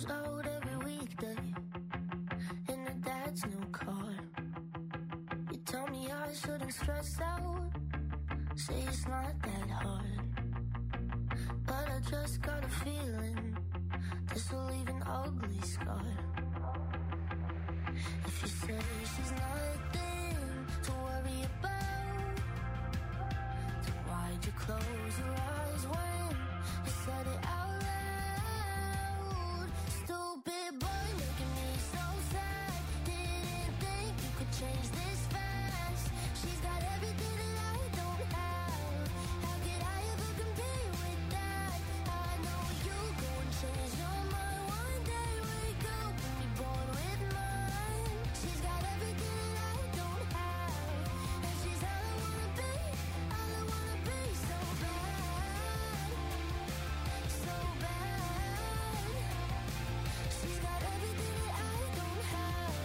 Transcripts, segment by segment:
goes out every weekday in her dad's new car. You tell me I shouldn't stress out, say it's not that hard, but I just got a feeling this will leave an ugly scar. If you say she's nothing to worry about, then why'd you close your eyes when you said it out loud? Stupid boy making me so sad, didn't think you could change this fast. She's got everything that I don't have, how could I ever compete with that? I know you go and change your mind one day, wake up and be born with mine. She's got everything that I don't have, and she's all I wanna be, so bad, so bad. She's got everything that I don't have.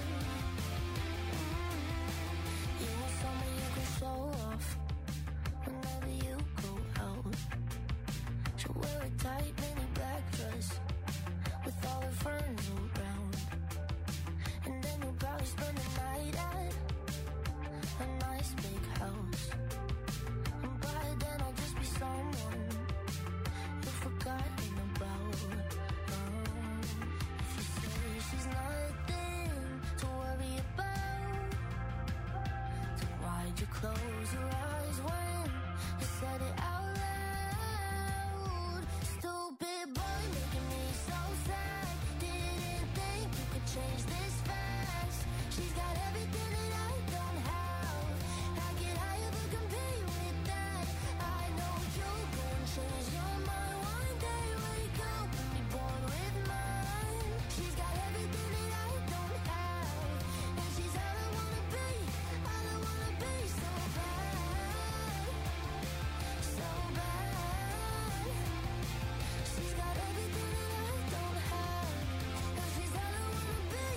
You want someone you can show off whenever you go out. She'll wear a tight mini black dress with all her friends around, and then you'll probably spend the night at a nice big house. And by then I'll just be someone you've forgotten about. If you say she's nothing to worry about, then why'd you close your eyes when you said it out loud? Stupid boy making me so sad, didn't think you could change this fast. She's got everything that I don't have, how could I ever compete with that? I know you'll go and change your mind one day, wake up and be born with mine. She's got everything that I don't have, and she's all I wanna be, so bad, so bad. She's got everything that I don't have, and she's all I wanna be,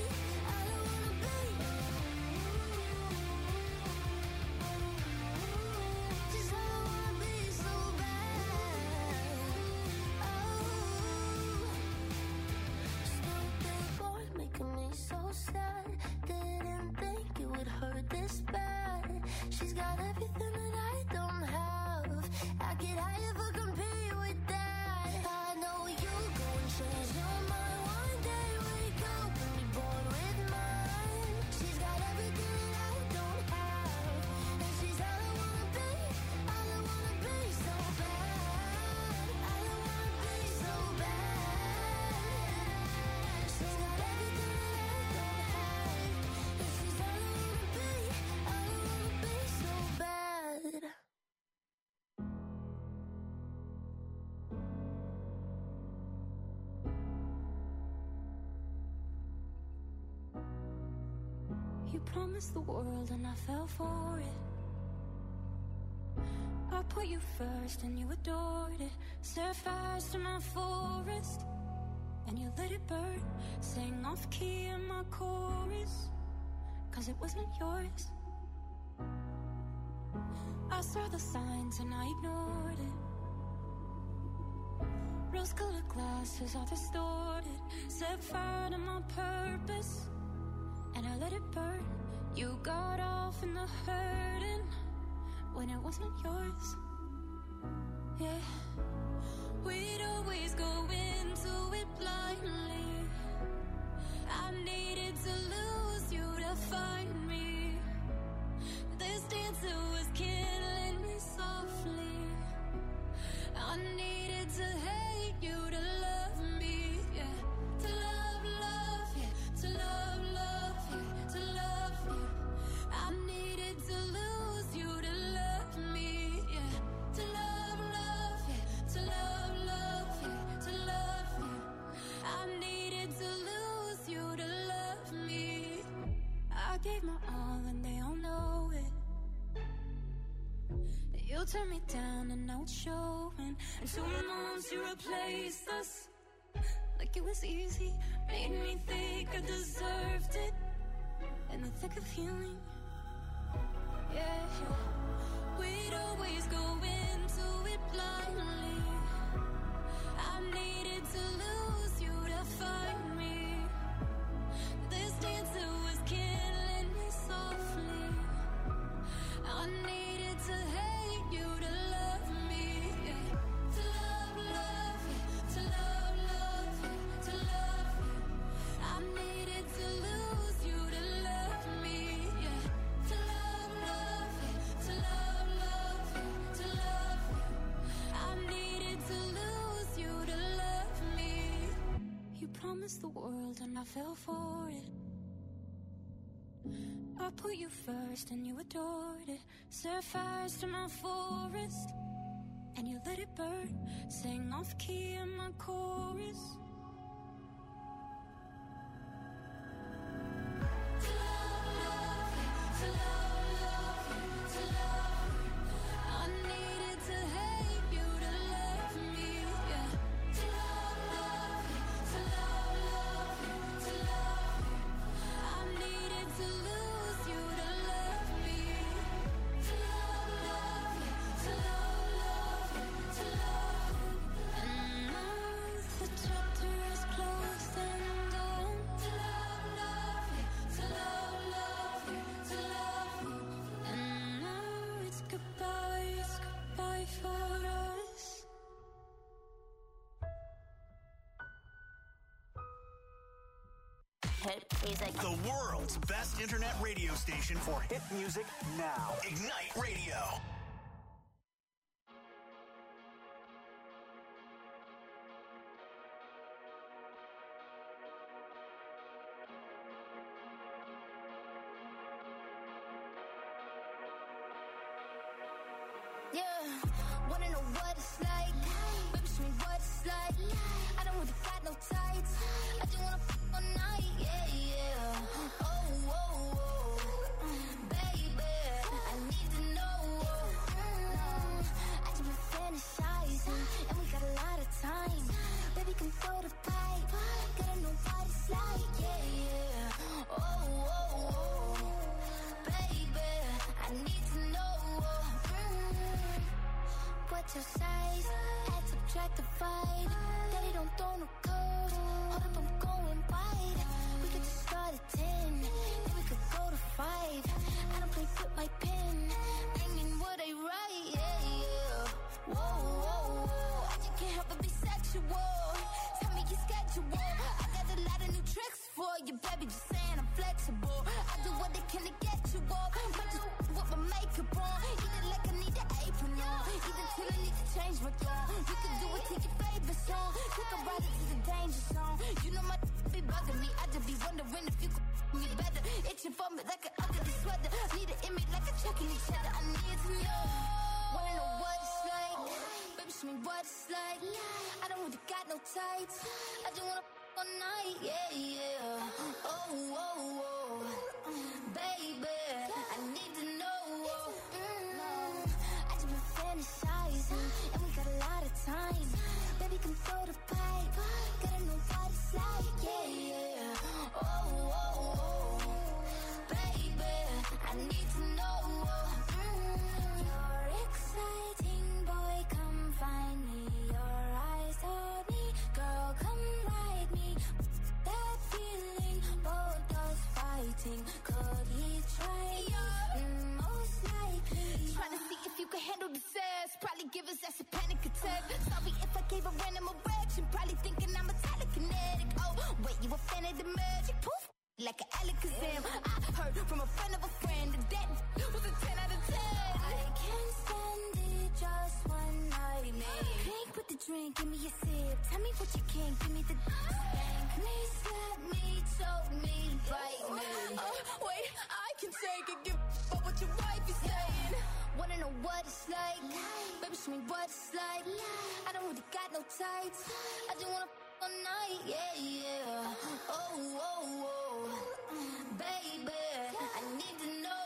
She's all I wanna be, so bad. Stupid boy making me so sad, didn't think it would hurt this bad. She's got everything that I don't have, how could I ever compete with that? I know you'll go and change your mind one day, wake up and be born with mine. She's got everything that I don't have, and she's all I wanna be, so bad. All I wanna be, so bad. She's got everything that I don't have, and she's all I wanna be, so bad. You promised the world and I fell for it. I put you first and you adored it. Set fire to my forest and you let it burn. Sang off key in my chorus, 'cause it wasn't yours. I saw the signs and I ignored it. Rose-colored glasses all distorted. Set fire to my purpose and I let it burn. You got off in the hurting when it wasn't yours. Yeah, we'd always go into it blindly. I needed to lose you to find me. This dancer was killing me softly. I needed to hate you to love me. Yeah, to love, yeah, to love, yeah, to love you. I needed to lose you to love me. Yeah, to love, yeah, to love, yeah, to love you. I needed to lose you to love me. I gave my all and they all know it. You turned me down and now it's showing. And 2 months you replaced us like it was easy. Made me think I deserved it in the thick of healing. Yeah, we'd always go into it blindly. I needed to lose you to find me. promised the world and I fell for it. I put you first and you adored it. Set fires to my forest and you let it burn. Sang off key in my chorus. Hit music. The world's best internet radio station for hit music now. Ignite Radio. Yeah, wanna know what it's like? Baby, show me what it's like. I don't really got no tights. I just wanna all night, yeah, yeah. Oh, oh, oh, baby, I need to know. I just been fantasizing, and we got a lot of time. Baby, come throw the pipe. Gotta know what it's like, yeah, yeah. Oh, oh, oh, baby, I need to know. What's your size? Add, subtract, divide. Daddy don't throw no curves. Hold up, I'm going wide. We could just start at 10, then we could go to 5. I don't play with my pen, banging what I write, yeah, yeah. Whoa, whoa, whoa, I just can't help but be sexual. Tell me your schedule. I got a lot of new tricks for you, baby, just saying I'm flexible. I do what I can to get you off. Might just with my makeup on. Eat it like I need an apron on. Even till I need to change my tone. You can do it to your favorite song. Take a ride into the danger zone. You know my be bugging me. I just be wondering if you could me better. Itching for me like an ugly sweater. Need an image like a checking each other. I need to know. Wanna know what it's like? Baby, show me what it's like. I don't really got no tights. I just wanna all night, yeah, yeah. Oh, oh, oh, baby, I need to know. I just been fantasizing, and we got a lot of time. Baby, come throw the pipe. Gotta know what it's like, yeah, yeah. Oh, oh, oh, baby, I need to know. You're exciting, boy, come find me. Your eyes told me, girl, come ride me. That feeling, both us fighting. Could he try? Most likely. Trying to see if you can handle the sass. Probably give us that's a panic attack. Sorry if I gave a random erection. Probably thinking I'm a telekinetic. Oh, wait, you a fan of the magic? Poof, like an Alakazam. I heard from a friend of a friend that was a 10 out of 10. I can't stand it, just one night, man. Drink with the drink, give me a sip. Tell me what you can, give me the spank me, slap me, choke me, bite me. Wait, I can take it, give up what your wife is saying. Wanna know what it's like? Baby, show me what it's like. I don't really got no tights. I just wanna all night, yeah, yeah. Oh, oh, oh, baby, I need to know.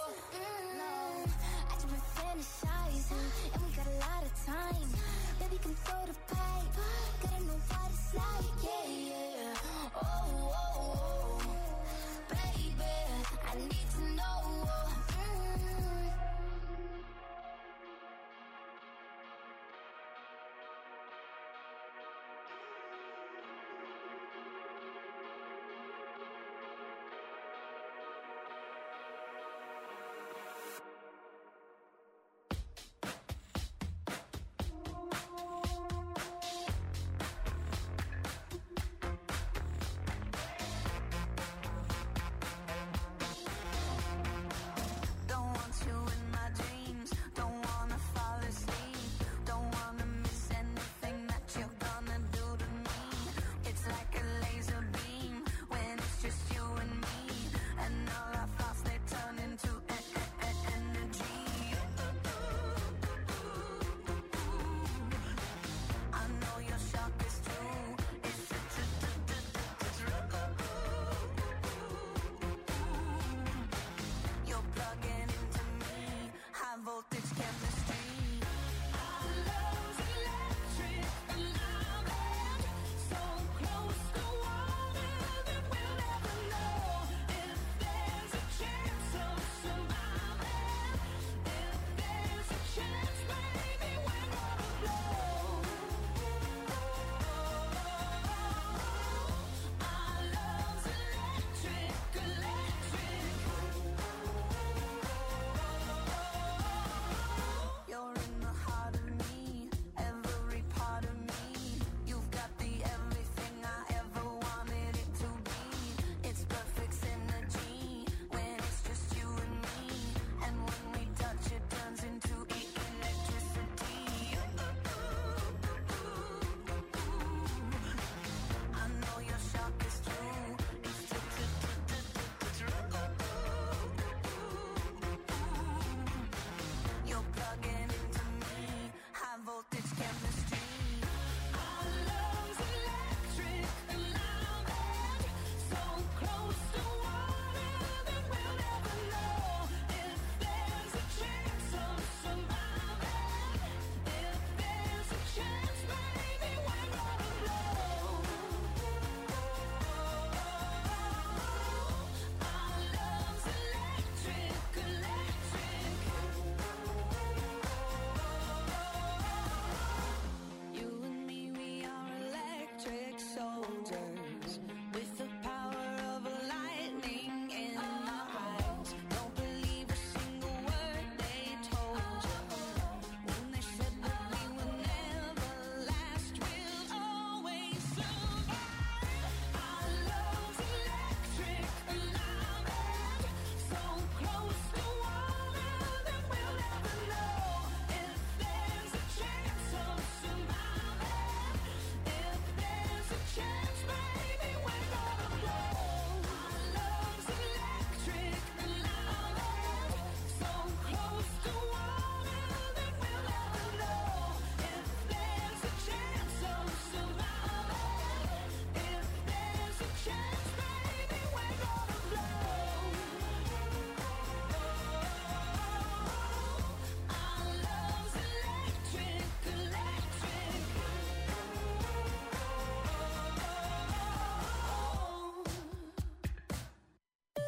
I just been fantasizing, and we got a lot of time. Baby, come throw the pipe. Gotta know what it's like, yeah, yeah. Oh, oh, oh, baby, I need to know.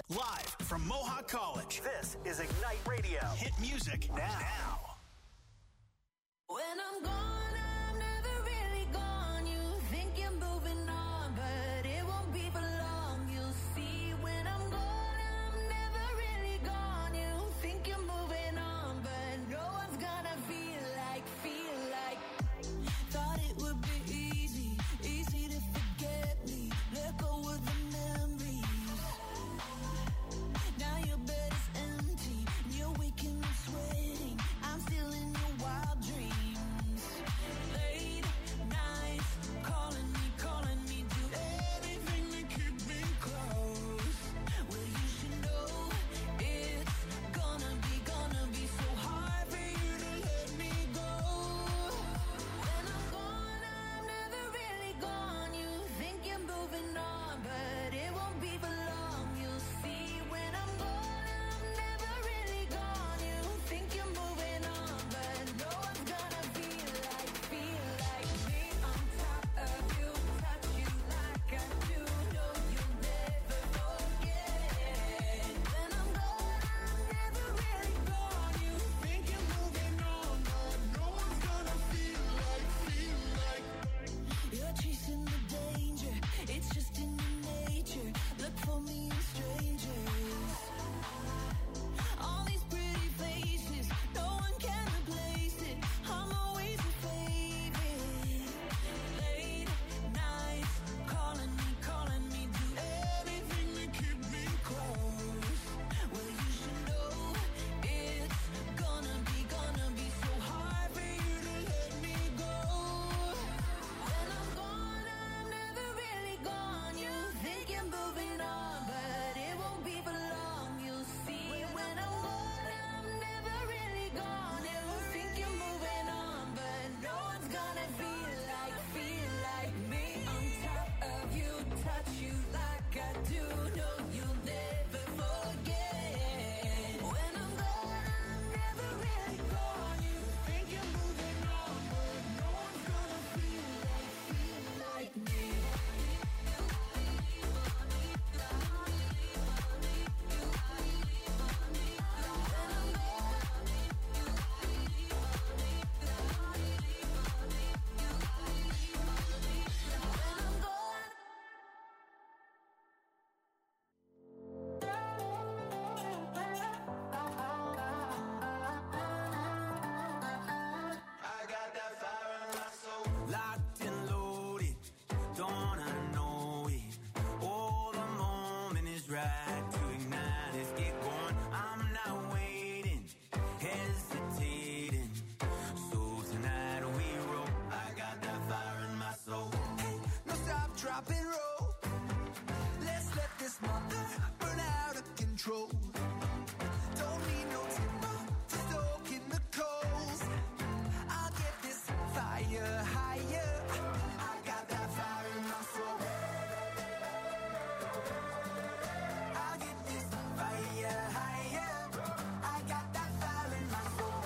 Live from Mohawk College, this is Ignite Radio. Hit music now. When I'm gone, I'm never really gone. You think you're moving on, but it won't be for long. You'll see when I'm gone, I'm never really gone. You think you're moving on, but no one's gonna feel like. Thought it would be easy to forget me. Let go of the memories. Now your bed is empty, and you're waking up sweating. I'm still in your wild dreams. Late nights, calling me, do anything to keep me close. Well, you should know it's gonna be so hard for you to let me go. When I'm gone, I'm never really gone. You think you're moving on, but it won't be for long. You'll see when I'm gone, I'm never really gone. You think you're moving on, but no one's gonna feel like me on top of you, touch you like I do. No, you'll never forget. When I'm gone, I'm never really gone. You think you're moving on, but no one's gonna feel like. You're chasing the danger, it's just in your nature. Look for me in strangers. All these pretty faces, no one can replace it. I'm always your favorite. Late nights, calling me, do anything to keep me close. Well, you should know it's gonna be so hard for you to let me go. When I'm gone, I'm never really gone. You think you're moving on, but it won't be for long. You'll see when I'm gone, I'm never really gone. You think you're moving on, but no one's gonna feel like me on top of you, touch you like I do. No, you'll never forget. When I'm gone, I'm never really gone. You think you're moving on, but no one's gonna feel like me. Locked and loaded, don't wanna know it. Oh, the moment is right to ignite. Let's get going. I'm not waiting, hesitating. So tonight we roll. I got that fire in my soul. Hey, no stop, drop and roll. Let's let this mother burn out of control. Don't need no timber to stoke in the coals. I'll get this fire higher. I got that fire in my soul. I'll get this fire higher. I got that fire in my soul.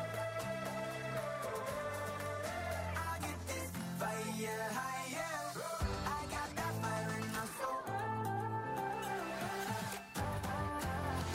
I'll get this fire higher. I got that fire in my soul.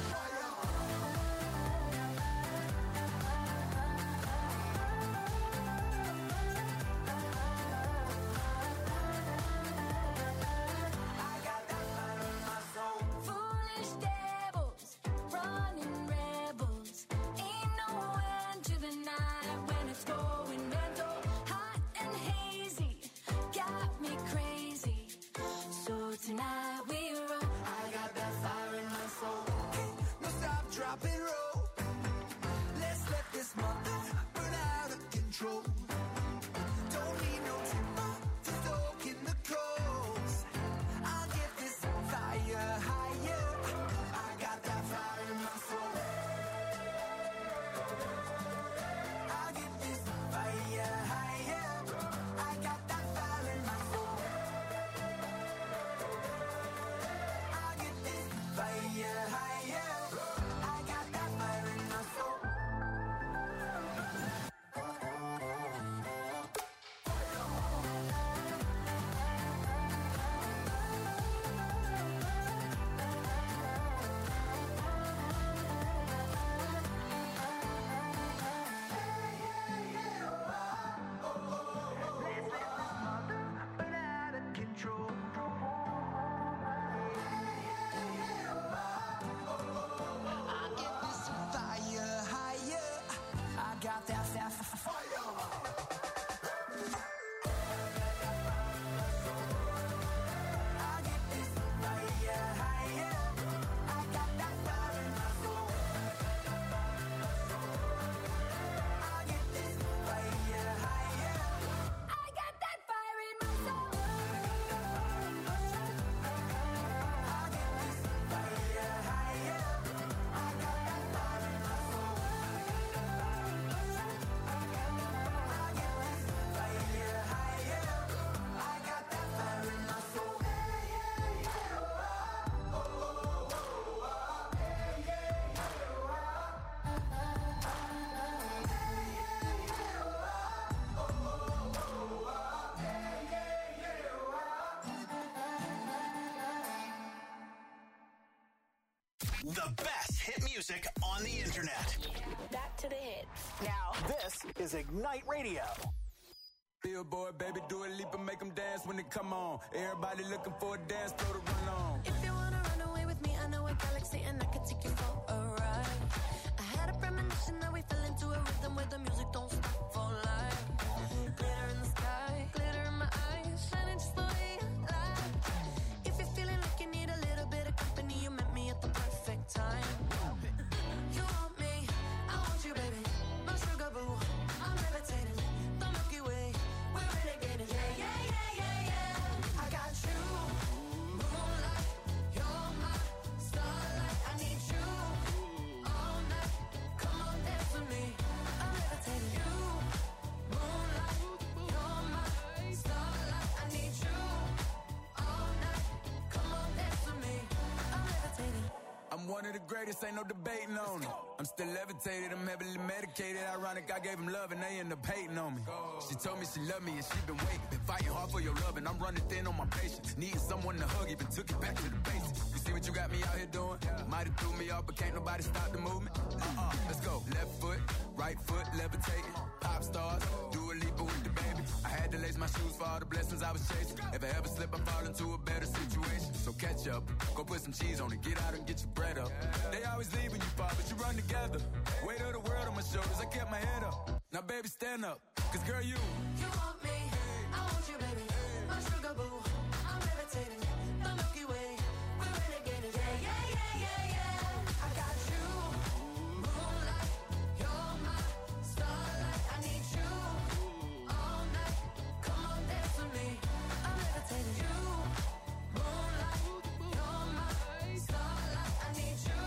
The best hit music on the internet. Back to the hits. Now, this is Ignite Radio. Billboard, baby, do a leap and make them dance when they come on. Everybody looking for a dance floor to run on. If you wanna run away with me, I know a galaxy and I can take you for a ride. I had a premonition that we fell into a rhythm where the music don't stop for life. Glitter in the sky, glitter in my eyes, shining just the way I like. If you're feeling like you need a little bit of company, you met me at the perfect time. You want me, I want you, baby. My sugar boo, I'm levitating. The Milky Way, we're renegading. Yeah, yeah, yeah, yeah, yeah. I got you, moonlight. You're my starlight. I need you all night. Come on, dance with me. I'm levitating. You, moonlight. You're my starlight. I need you all night. Come on, dance with me. I'm levitating. I'm one of the greatest, ain't no debating on it. I'm still levitated, I'm heavily medicated. Ironic, I gave him love and they end up hating on me. She told me she loved me and she been waiting. Been fighting hard for your love and I'm running thin on my patience. Needing someone to hug, even took it back to the basics. You see what you got me out here doing? Might have threw me off, but can't nobody stop the movement. Let's go. Left foot, right foot, levitating. Pop stars, do a leap with the baby. I had to lace my shoes for all the blessings I was chasing. If I ever slip, I fall into a better situation. So catch up, go put some cheese on it, get out and get your bread up. They always leave when you fall, but you run together. Weight of the world on my shoulders, I kept my head up. Now baby, stand up, cause girl, you want me, I want you, baby. My sugar boo, I'm levitating. The Milky Way, we're renegading. Yeah, yeah, yeah, yeah, yeah. I got you, moonlight. You're my starlight. I need you all night. Come on, dance with me. I'm levitating. You, moonlight. You're my starlight. I need you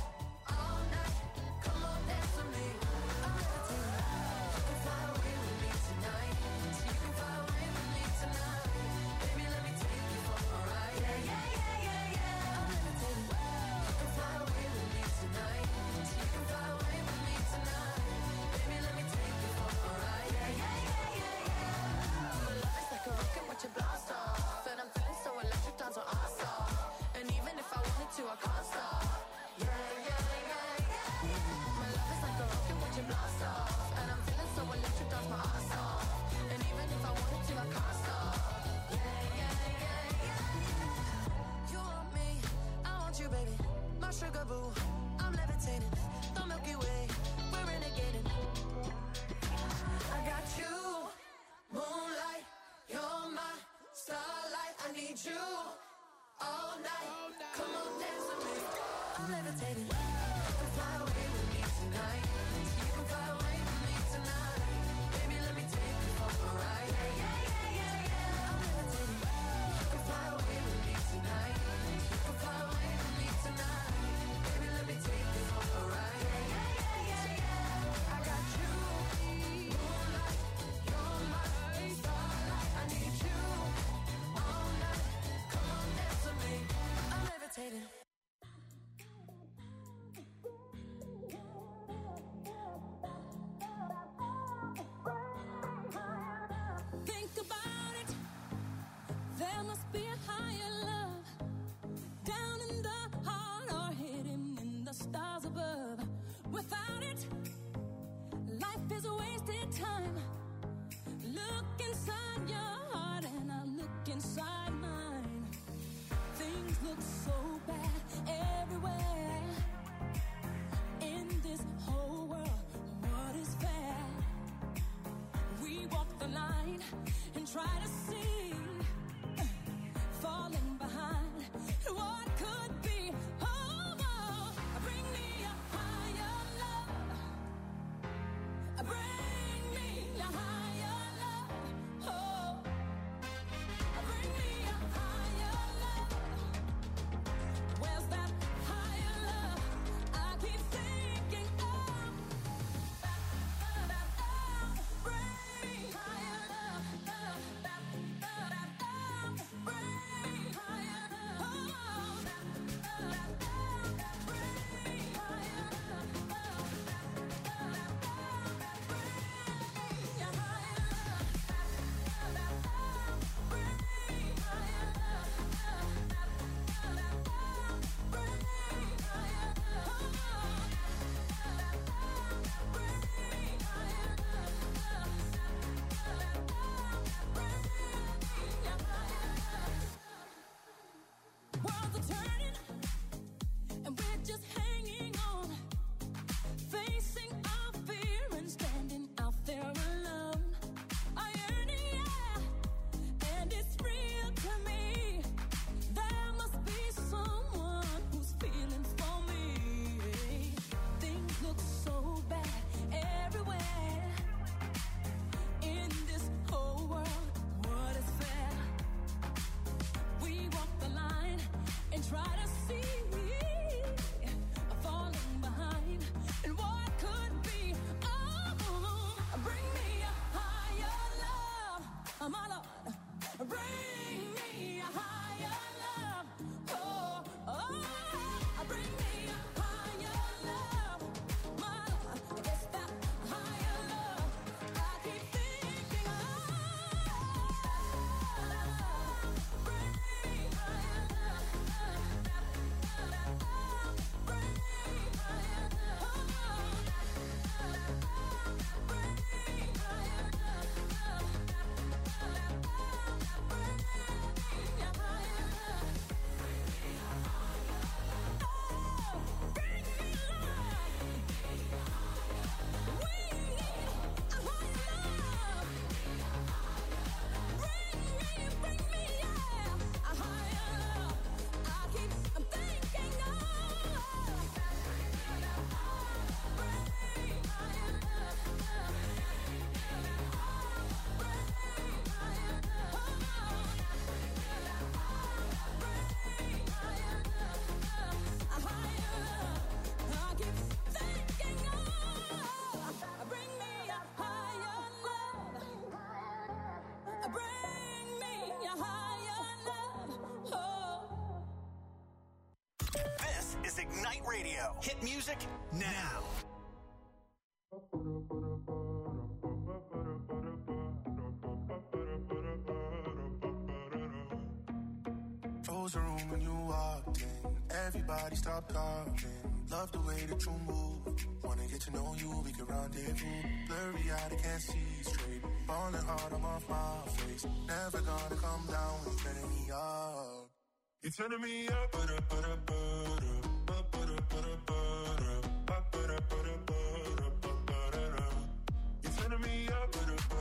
all night. Come on, dance with me. I'm levitating. You can fly away with me tonight. So you can fly away with me tonight. Baby, let me take you for a ride. Yeah, yeah, yeah, yeah, yeah. I'm levitating. You can fly away with me tonight. So you can fly away with me tonight. Baby, let me take you for a ride. Yeah, yeah, yeah, yeah, yeah. My love is like a rocket, watch it blast off. And I'm feeling so electric, dance on our stop. And even if I wanted to, I can't stop. Yeah, yeah, yeah, yeah. My love is like a rocket, watch it blast off. And I'm feeling so electric, dance my ass off. And even if I wanted to, I can't stop. Yeah, yeah, yeah, yeah. You want me, I want you, baby. My sugar boo, I'm levitating. The Milky Way, we're renegading. I got you, moonlight. You're my starlight. I need you all night. Come on, dance with me. I'm levitating. You can fly away with me tonight. You can fly away with me tonight. Baby, let me take you for a ride. Yeah, yeah, yeah, yeah, yeah. I'm levitating. You can fly away with me tonight. You can fly away with me tonight. Baby, let me take you for a ride. Yeah, yeah, yeah, yeah, yeah. I got you, moonlight. You're my starlight. I need you all night. Come on, dance with me. I'm levitating. Think about it. There must be a higher love down in the heart or hidden in the stars above. Without it, life is a wasted time. Look inside your heart and I look inside mine. Things look so bad everywhere. In this whole world, what is fair? We walk the line and try to see, falling behind what could be. Oh, oh, bring me a higher love. Bring me a higher love. Oh, bring me a higher love. Where's that higher love? I keep thinking of. Bring me higher love. stars are turning, and we're just hanging on, facing our fear and standing out there alone. I yearn, yeah, and it's real to me. There must be someone who's feeling for me. Things look so bad everywhere in this whole world. What is fair? We walk the line and try to see, falling behind, and what could be. Oh, bring me a higher love, my Lord. Bring me a higher love. Oh, oh, bring me a higher love, my Lord. It's that higher love I keep thinking of. Bring me higher love. Bring me higher love. Bring me higher This is Ignite Radio. Hit music now. Froze the room when you walked in. Everybody stopped talking. Love the way that you move. Wanna get to know you, we can rendezvous. Blurry eyed, I can't see straight. Falling hard, I'm off my face. Never gonna come down when you're turning me up. You're turning me up, You're turning me up,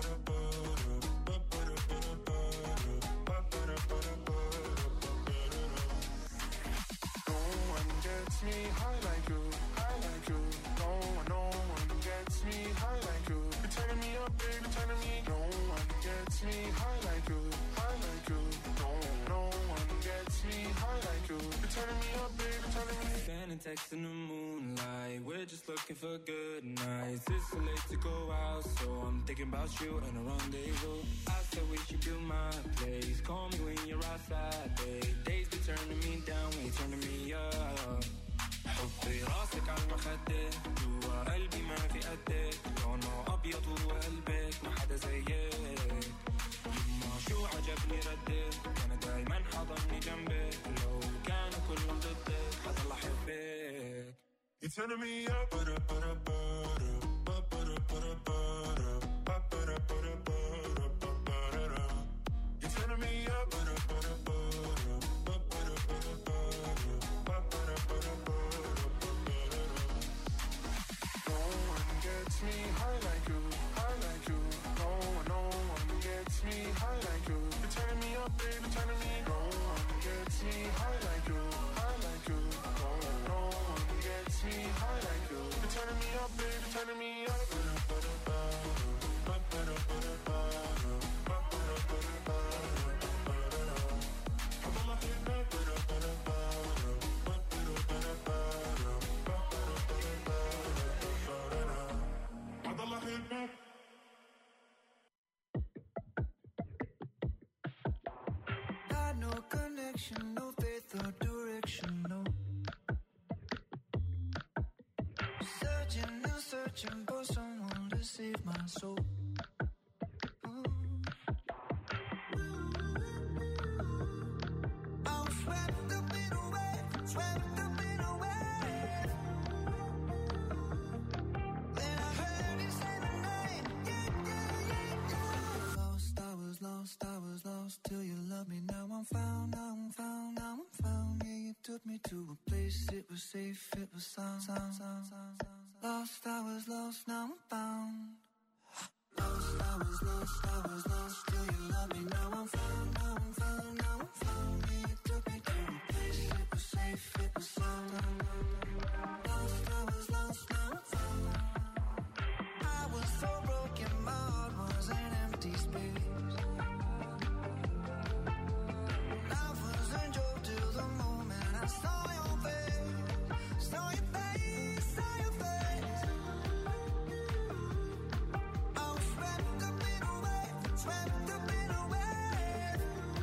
No one gets me high like you, high like you. No one gets me high like you. You're turning me up, baby, turning me. No one gets me high like you, high like you. No one gets me high like you. You're turning me up, baby, turning me. Sending texts in the moonlight. We're just looking for good nights. It's so late to go out, so I'm thinking about you and a rendezvous. I said we should do my place. Call me when you're outside, babe. Days be turning me down when you're turning me up. حطي راسك على المخدة جوا قلبي ما في قدك لونه أبيض وقلبك ما حدا زيك يما شو عجبني ردك أنا دايما حضني جنبك لو كانوا كلهم ضدك حضل أحبك You're turning me up, You're turning me up, No one gets me high like you, high like you. No one gets me high like you. You're turning me up, baby, turning me. No one gets me high like you, high like you. No one gets me high like you. You're turning me up, baby, turning me up. Got no connection, no faith or direction, no. Searching and searching for someone to save my soul. I'm swept up in a wave, swept up in a wave. Then I heard you say my name, yeah. Lost, I was lost till you loved me. Now I'm found, now I'm found, now I'm found, yeah. took me to a place, it was safe, it was sound. Lost, I was lost, now I'm found. Lost, I was lost, I was lost, till you love me, now I'm found, now I'm found, now I'm found. Yeah, you took me to a place, it was safe, it was sound. Lost, I was lost, now I'm found. I was so broken, my heart was an empty space. Life was a joke till the moment I saw your face, saw your face, saw your face. I was swept up in a wave, swept up in a wave.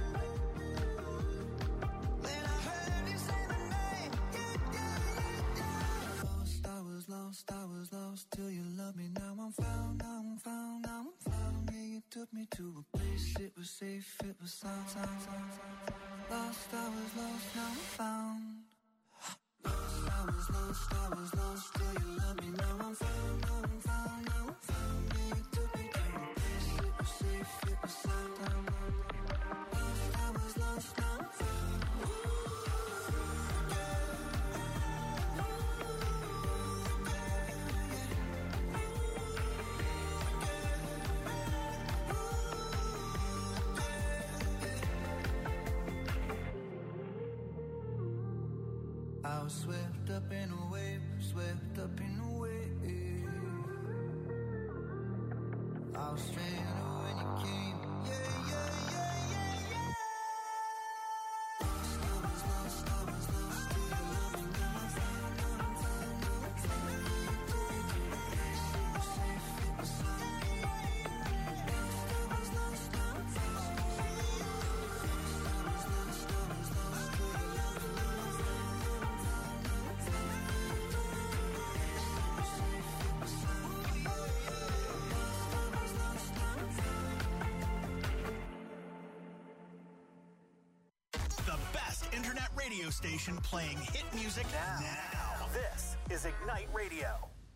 Then I heard you say my name, yeah, yeah, yeah, yeah. Lost, I was lost, I was lost, till you loved me, now I'm found, now I'm found, now I'm found. Yeah, you took me to a place, it was safe, it was sound. Lost, I was lost, now I'm found. Lost, I was lost, I was lost, till you love me, now I'm found, now I'm found, now I'm found. Yeah, you took me to a place, it was safe, it was sound. Lost, I was lost, now I'm found. I was swept up in a wave, swept up in a wave. I was stranded when you came, yeah, yeah, yeah, yeah, yeah. Lost, I was lost, I was lost, till you love me, now I'm found, now I'm found, now I'm found. Yeah, you took me to a place, it was safe, it was sound. Lost, I was lost, now I'm found. Lost, I was lost, I was lost, till you love me, now I'm found. The best internet radio station playing hit music now. This is Ignite Radio.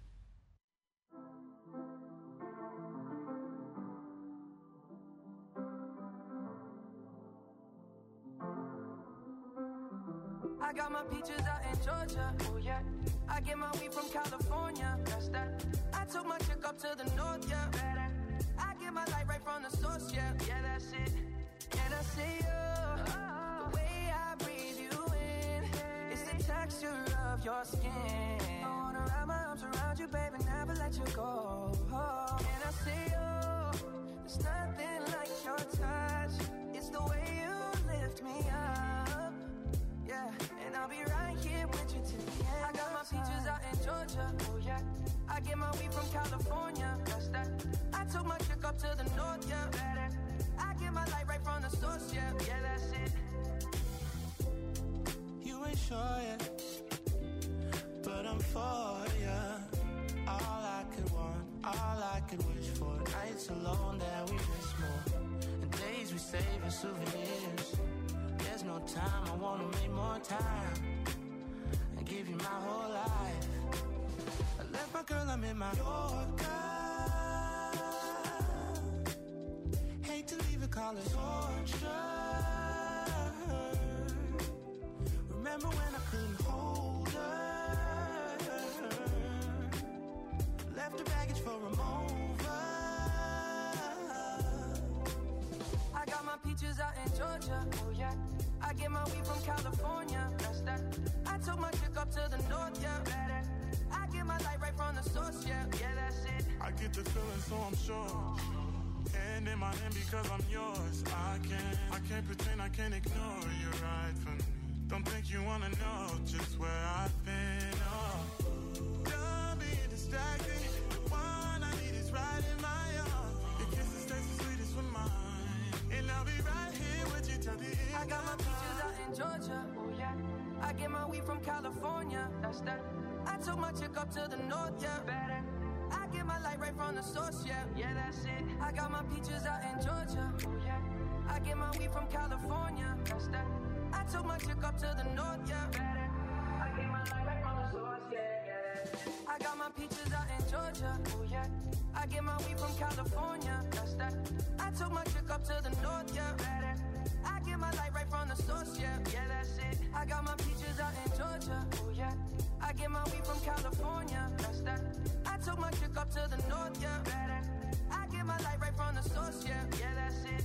I got my peaches out in Georgia, oh yeah. I get my weed from California, that's that. I took my chick up to the north, yeah. I get my light right from the source, yeah. Yeah, that's it. And I see you, the way I breathe you in, it's the texture of your skin. I wanna wrap my arms around you, baby, never let you go. And I see you, there's nothing like your touch. It's the way you lift me up. Yeah, and I'll be right here with you till the end. I got my peaches out in Georgia, oh yeah. I get my weed from California, that's that. I took my chick up to the north, yeah. I get my light right from the source, yeah. Yeah, that's it. You ain't sure yet, but I'm for ya. All I could want, all I could wish for. Nights alone that we miss more, and days we save as souvenirs. There's no time, I wanna make more time and give you my whole life. I left my girl, I'm in my Yorker. Hate to leave it, call it torture. Remember when I couldn't hold her? Left her baggage for a mover. I got my peaches out in Georgia, oh yeah. I get my weed from California, that's that. I took my chick up to the north, yeah. I get my light right from the source, yeah. Yeah, that's it. I get the feeling, so I'm sure. Hand in my hand because I'm yours. I can't pretend, I can't ignore you right from me. Don't think you wanna know just where I've been. Oh, don't be distracted. The one I need is right in my arms. Your kisses taste the sweetest with mine, and I'll be right here with you till the end. I got my peaches out in Georgia, oh yeah. I get my weed from California, that's that. I took my chick up to the north, yeah. I get my light right from the source, yeah. Yeah, that's it. I got my peaches out in Georgia, oh yeah. I get my weed from California, that's that. I took my chick up to the north, yeah. I get my light right from the source, yeah. I got my peaches out in Georgia, oh yeah. I get my weed from California, that's that. I took my chick up to the north, yeah. I get my light right from the source, yeah. Yeah, that's it. I got my peaches out Georgia. Oh yeah. I get my weed from California. That's that. I took my chick up to the north, yeah. I get my light right from the source, yeah. Yeah, that's it.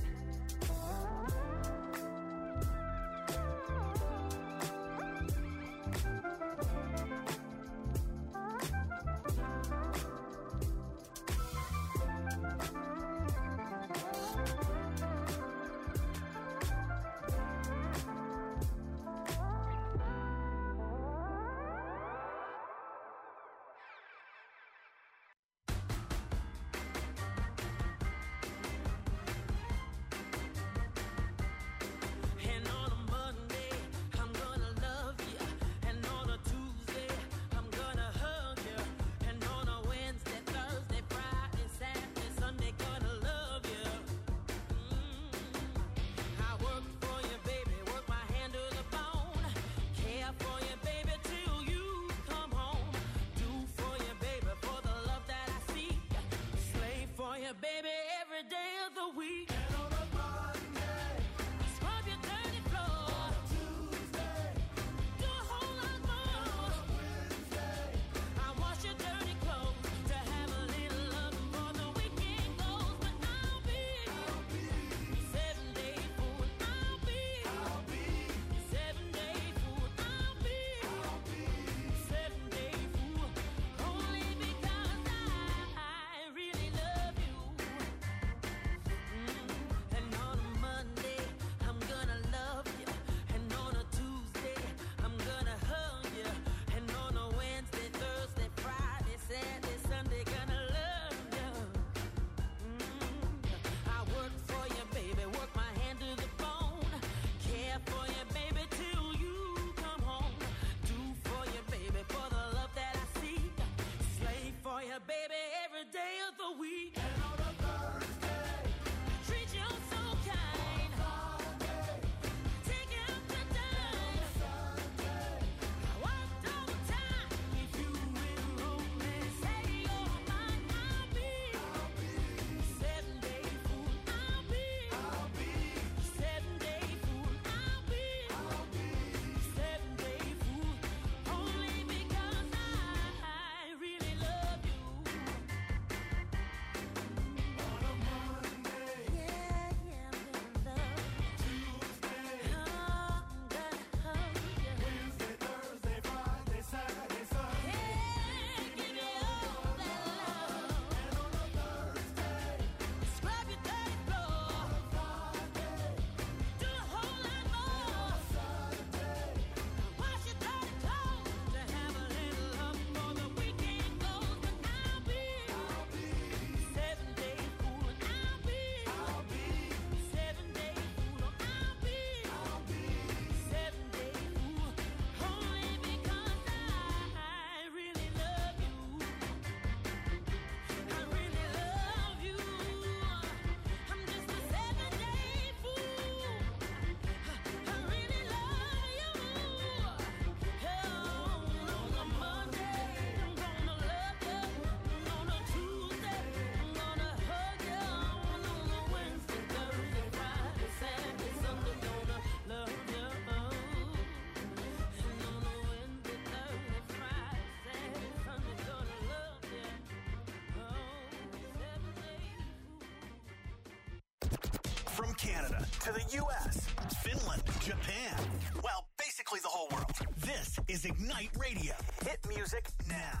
From Canada to the U.S., Finland, Japan, well, basically the whole world. This is Ignite Radio. Hit music now.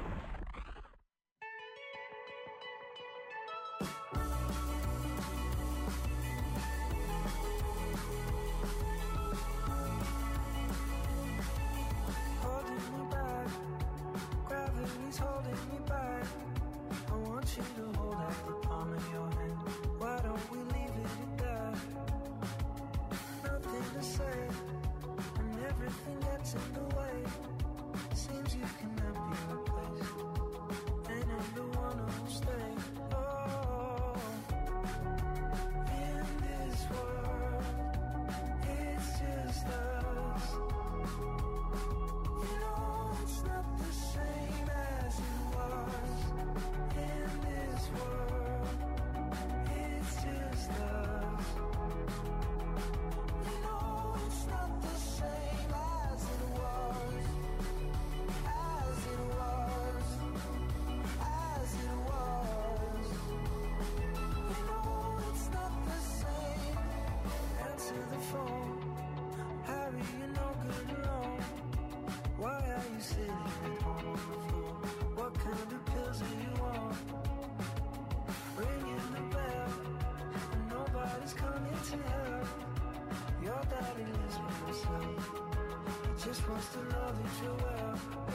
Holding me back, gravity's holding me back. I want you to hold out the palm of your hand. Why don't we leave it at that? Nothing to say, and everything gets in the way. Seems you cannot be replaced. just wants to know that you're well.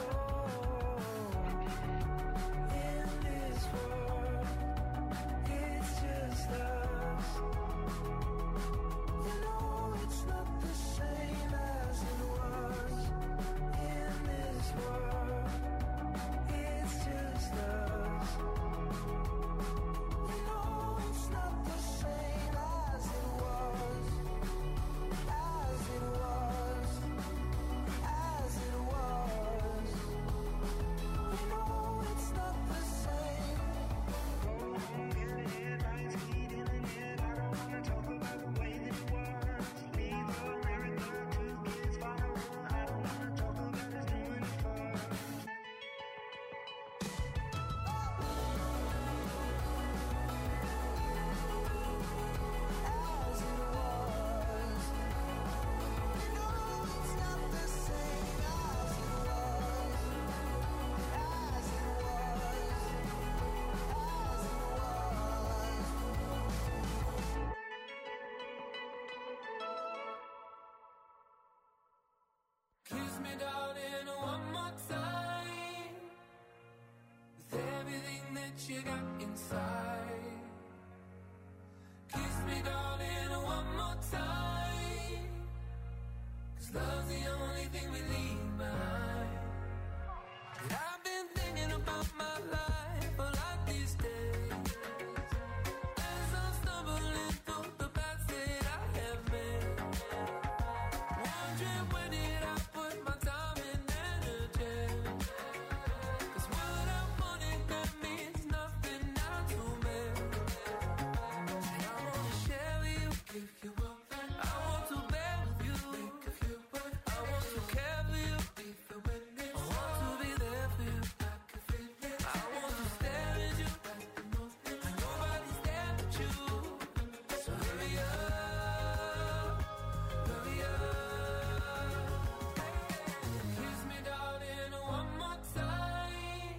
In this world, it's just us. You know it's not the same as it was. In this world, it's just us. You know it's not the same as it was. As it was. As it was. You know it's not the same. Feeling it, lines feeding it. I don't wanna talk about the way that it was. Leave America, 2 kids follow. I don't wanna talk about us doing it first. As it was. You know it's not the same as it was. As it was. As it was. Kiss me, darling, one more time. With everything that you got inside. Kiss me, darling, one more time. 'Cause love's the only thing we leave behind. And I've been thinking about my life a lot these days. As I'm stumbling through the paths that I have made. Wondering where did I put my time and energy? 'Cause what I wanted, that means nothing now to me. And I wanna share with you, give you up. I want to bear with you, think of you. I want to care for you, be the witness. I want to be there for you, I can feel it. I want to stare at you, and nobody's there but you. So hurry up, hurry up. Kiss me, darling, one more time.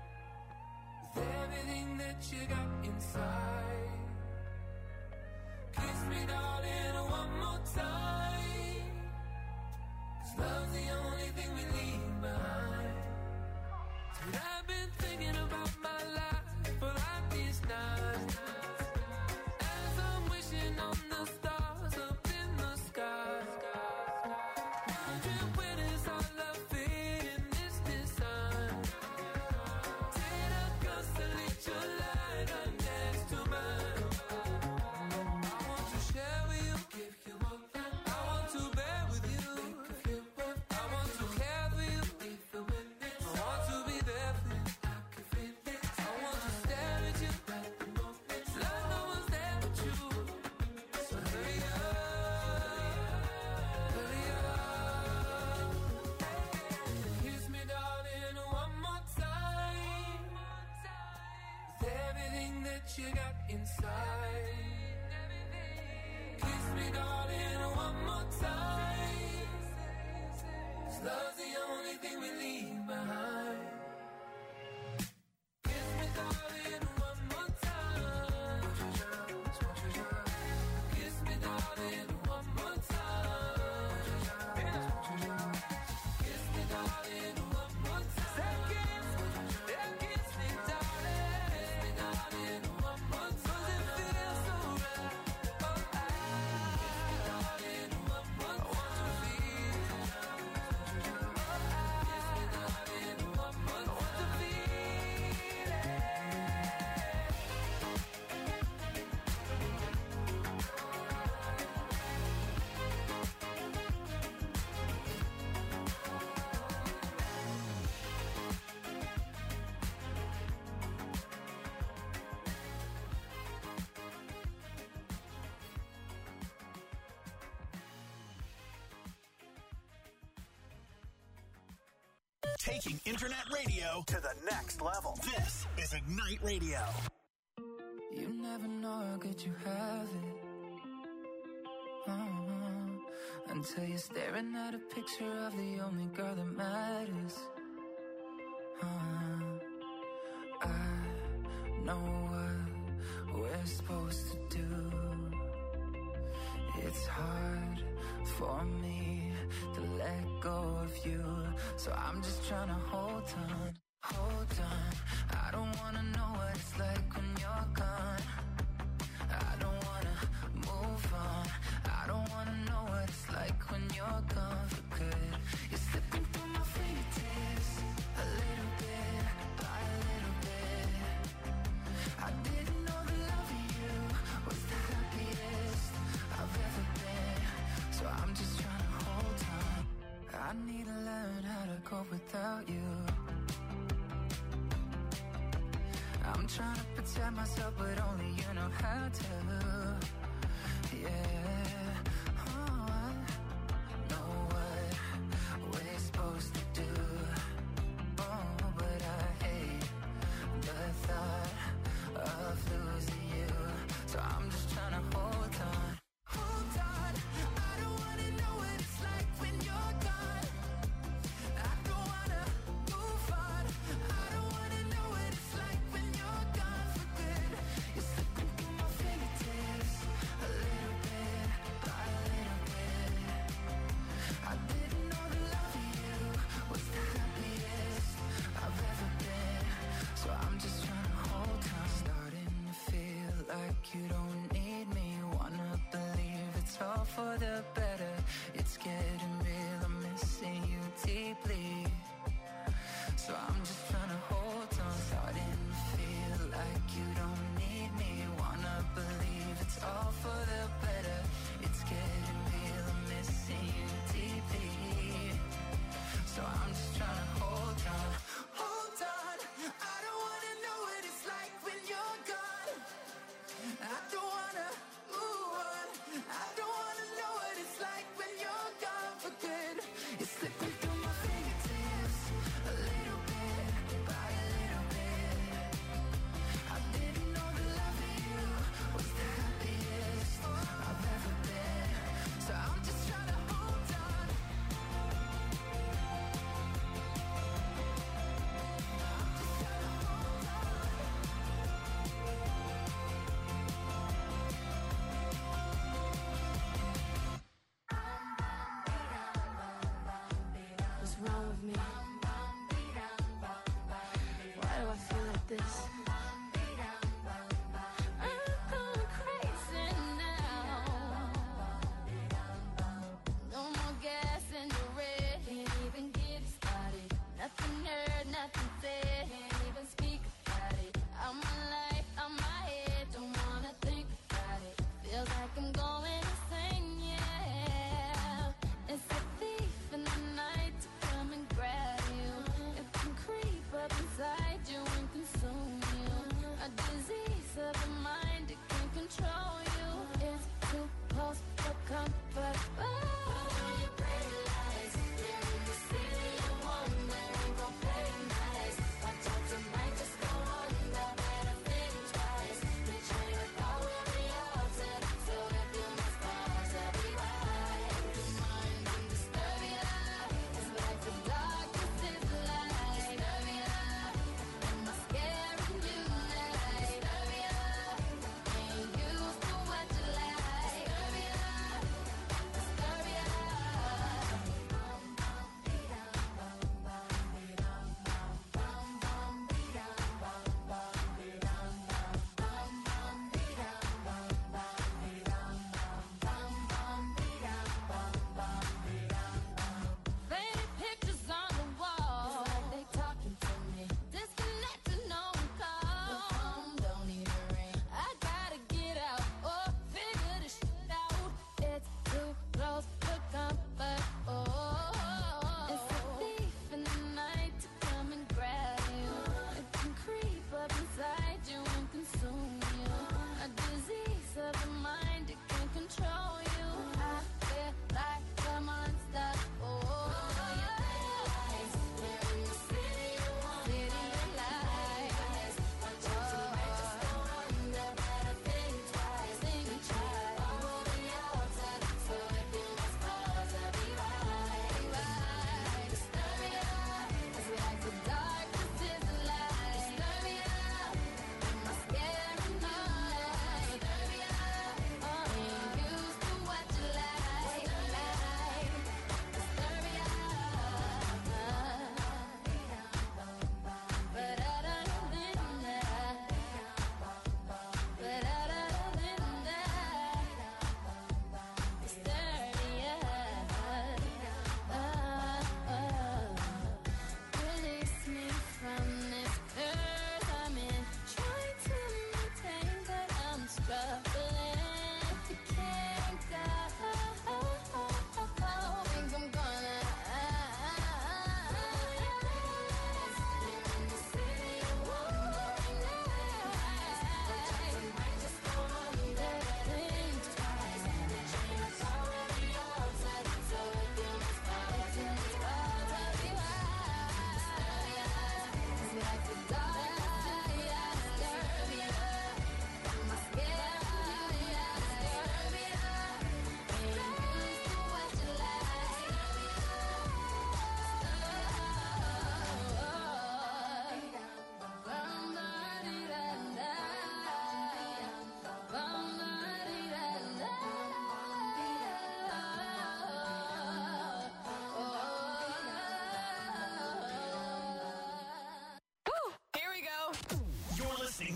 With everything that you got inside. Kiss me, darling, one more time. 'Cause love's the only thing we leave behind. And I've been thinking about my life for like these nights. As I'm wishing on the stars up in the sky. Wondering where does our love fit in this design? Did I constantly your light right next to mine? I want to share with you, give you up. I want to bear with you, think of you. I want to care for you, be the witness. I want to be there for you, I can feel it. I want to stare at you, like the moment. Like no one's there but you. So hurry up, hurry up. Kiss me, darling, one more time. With everything that you got inside. Kiss me, darling, one more time. 'Cause love's the only thing we leave behind. Kiss me, darling, one more time. Kiss me, darling, one more time. Kiss me, darling, one more time. Kiss me, darling. Kiss me, darling, one more time. 'Cause it feels so right. Oh, kiss me, darling, one more time. I want to feel. Kiss me, darling, one more time. I want to feel it. Taking internet radio to the next level. This is Ignite Radio. You never know how good you have it. Until you're staring at a picture of the only girl that matters. I know what we're supposed to do. It's hard for me to let go of you, so I'm just trying to hold on, hold on. I don't wanna know what it's like when you're gone. I don't wanna move on. I don't wanna know what it's like when you're gone for good. You're slipping through my fingertips, a little bit by a little bit. I didn't know the love of you was the happiest I've ever been, so I'm just trying to hold on. I need to learn how to cope without you. I'm trying to protect myself, but only you know how to. Yeah, oh, I know what we're supposed to do. Oh, but I hate the thought of losing you, so I'm just trying to hold on. Hold on, I don't wanna know what it's like when you're gone. I don't wanna move on. I don't wanna know what it's like when you're gone for good. You're slipping through my fingertips, a little bit by a little bit. I didn't know the love of you was the happiest I've ever been, so I'm just trying to hold on. Starting to feel like you don't need me. Wanna believe it's all for the better. It's getting real, I'm missing you deeply, so I'm just trying to hold on. Starting to feel like you don't need me. Wanna believe it's all for the better. It's getting real, I'm missing you deeply, so I'm just trying to hold on. Hold on, I don't wanna know what it's like when you're gone. I don't wanna move on. I don't wanna know what it's like when you're gone for good. It's slipping through my fingertips, a little bit by a little bit. I didn't know the love of you was the happiest I've ever been, so I'm just trying to hold on. What's wrong with me? Why do I feel like this? I'm going crazy now. No more gas in the red. Can't even get it started. Nothing heard, nothing said. Can't even speak about it. I'm my life, I'm my head. Don't wanna think about it. Feels like I'm going insane, yeah. It's a thief in the night to come and grab you. It can creep up inside you and consume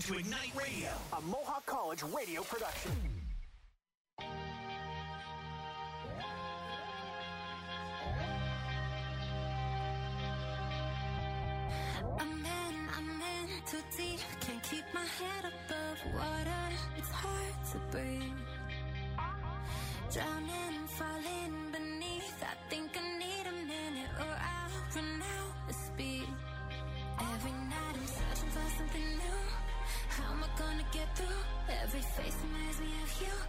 to Ignite Radio, a Mohawk College radio production. I'm in too deep, can't keep my head above water. It's hard to breathe. Drowning, falling beneath. I think I need a minute or I'll run out of speed. Every night I'm searching for something new. How am I gonna get through? Every face reminds me of you.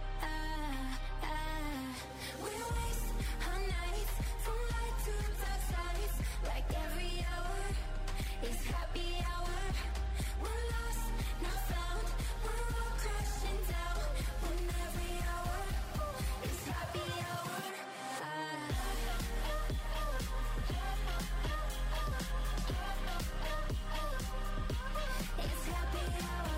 We waste our nights from light to dark sides. Like every hour is happy hour. We're lost, not found. We're all crashing down. When every hour is happy hour. It's happy hour.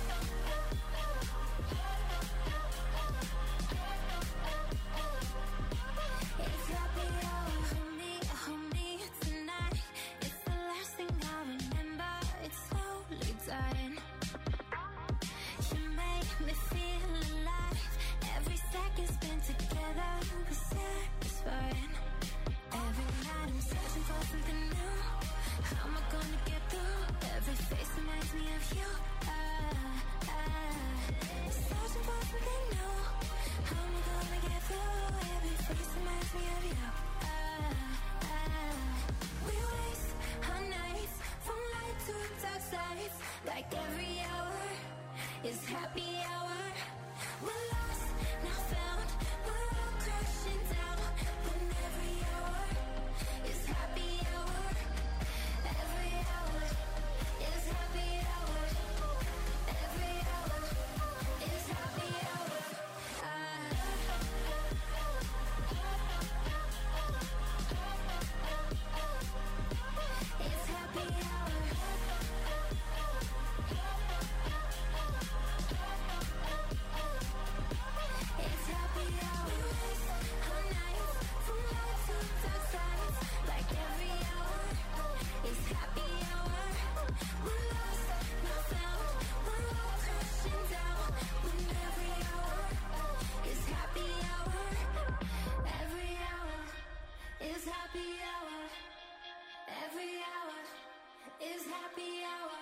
It's happy hour. Hold me tonight. It's the last thing I remember. It's slowly dying. You make me feel alive. Every second spent together was satisfying. Every night I'm searching for something new. How am I gonna get through? Every face reminds me of you. Searching for something new. How am I gonna get through? Every face reminds me of you. We waste our nights from light to dark sides. Like every hour is happy hour. We're lost, now found. We're all crashing down. When every hour is happy hour. Every hour is happy hour. Every hour is happy hour. It's happy hour. It's happy hour. We waste our nights from light to dark sides. Like every hour is happy hour. We're lost, not found. We're all crashing down. When every hour is happy hour. Every hour is happy hour. Every hour is happy hour.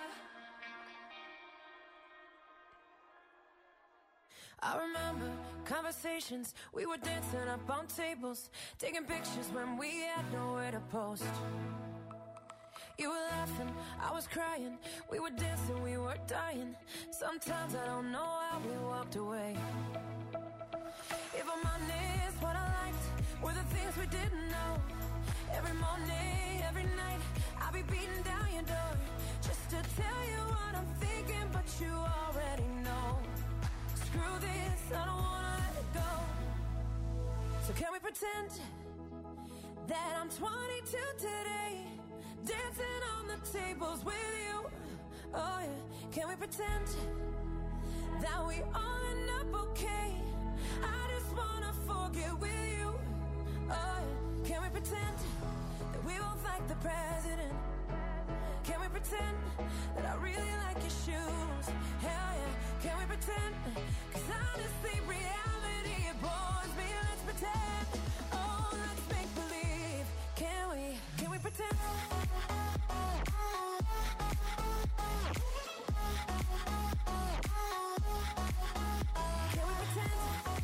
I remember conversations, we were dancing up on tables, taking pictures when we had nowhere to post. You were laughing, I was crying, we were dancing, we were dying. Sometimes I don't know how we walked away. If I'm honest, what I liked were the things we didn't know. Every morning, every night, I'll be beating down your door just to tell you what I'm thinking, but you already know. Screw this, I don't wanna let it go. So can we pretend that I'm 22 today, dancing on the tables with you? Oh yeah, can we pretend that we all end up okay? I just wanna forget with you. Oh yeah, can we pretend that we both like the president? Can we pretend that I really like your shoes? Hell yeah, can we pretend? 'Cause honestly, reality, it bores me. Let's pretend. Oh, let's make believe. Can we pretend? Can we pretend?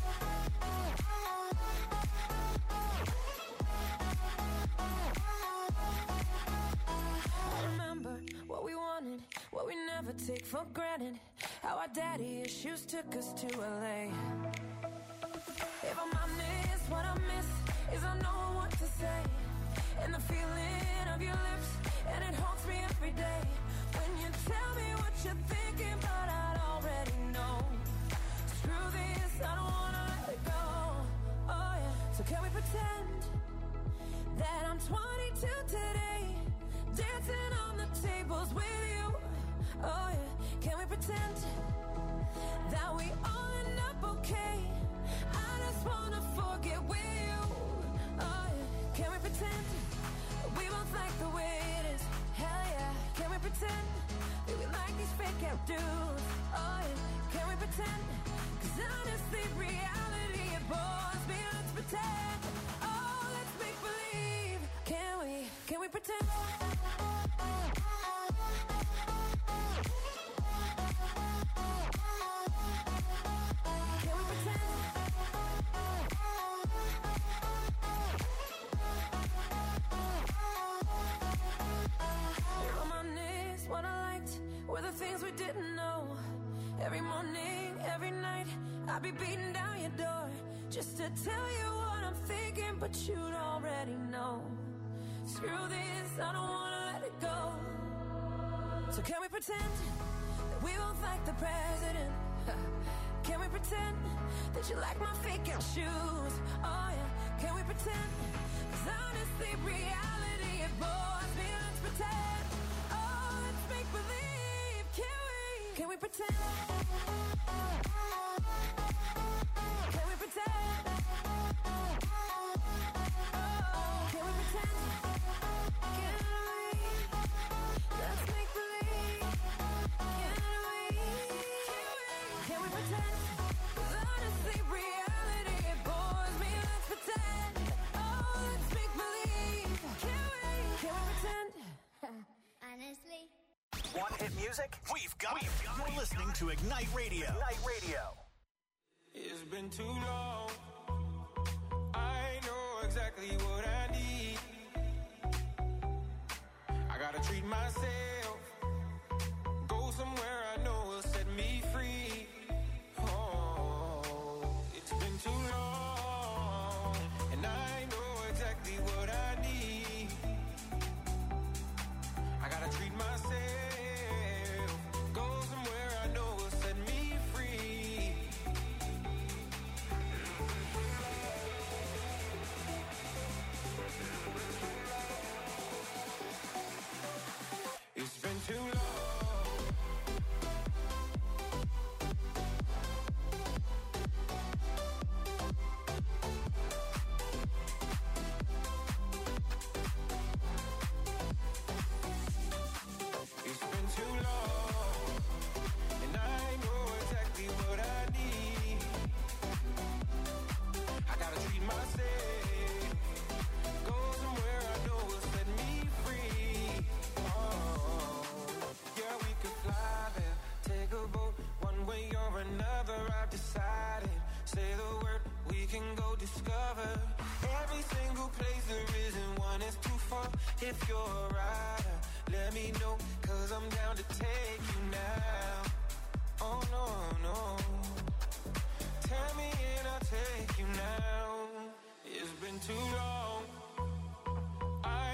I remember what we wanted, what we never take for granted. How our daddy issues took us to LA. If I'm honest, what I miss is I know what to say. And the feeling of your lips, and it haunts me every day. When you tell me what you're thinking, but I already know. Screw this, I don't wanna let it go. Oh yeah, so can we pretend that I'm 22 today, dancing on the tables with you? Oh yeah, can we pretend that we all end up okay? I just wanna forget with you. Oh yeah, can we pretend that we both like the way it is? Hell yeah, can we pretend that we like these fake dues. Oh yeah, can we pretend? 'Cause honestly, reality it bores me. Let's pretend. Oh, let's make believe. Can we pretend? What I liked were the things we didn't know. Every morning, every night, I'd be beating down your door just to tell you what I'm thinking, but you'd already know. Screw this, I don't wanna let it go. So can we pretend that we both like the president? Can we pretend that you like my fake out shoes? Oh yeah, can we pretend? 'Cause honestly, reality it bores me. Let's pretend. Make believe, can we pretend? Can we pretend? Can we pretend? Let's make believe. Can we pretend? 'Cause honestly, reality it bores me. Let's pretend. Oh, let's make believe. Can we pretend? Honestly. Want hit music? We've got it. You're listening to Ignite Radio. Ignite Radio. It's been too long. I know exactly what I need. I gotta treat myself. Go somewhere I know will set me free. Oh, it's been too long. And I know exactly what I need. I gotta treat myself. Too long. It's been too long, and I know exactly what I need. I gotta treat myself. Go somewhere I know will set me free. Yeah, we could fly there, take a boat, one way or another, I've decided. Say the word, we can go discover every single place there isn't one is too far. If you're a rider, let me know, 'cause I'm down to take you now. Oh no, no. Tell me and I'll take you now. It's been too long.